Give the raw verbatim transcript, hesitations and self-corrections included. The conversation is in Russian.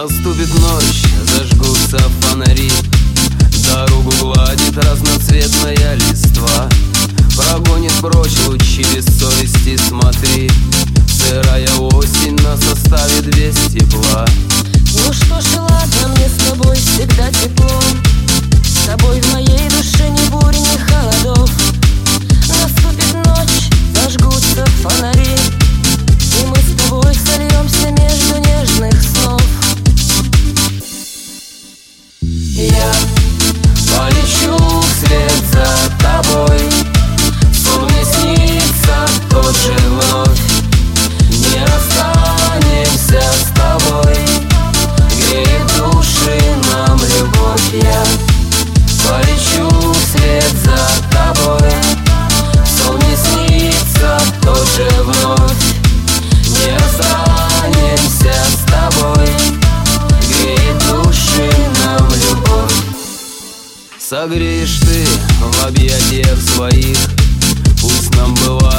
Наступит ночь, зажгутся фонари, дорогу гладит разноцветная листва, прогонит прочь лучи без совести, смотри. Сырая осень нас оставит без тепла. Ну что ж, ладно, мне с тобой всегда тепло. С тобой в моей душе ни бурь, ни холодов. Наступит ночь, зажгутся фонари, и мы с тобой сольемся между нежных снов. Я полечу вслед за тобой, сон мне снится тот же вновь. Не расстанемся с тобой, греет души нам любовь. Я полечу вслед за тобой, сон мне снится тот же вновь. Не расстанемся с тобой, греет души нам любовь. Согреешь ты в объятиях своих, пусть нам бывает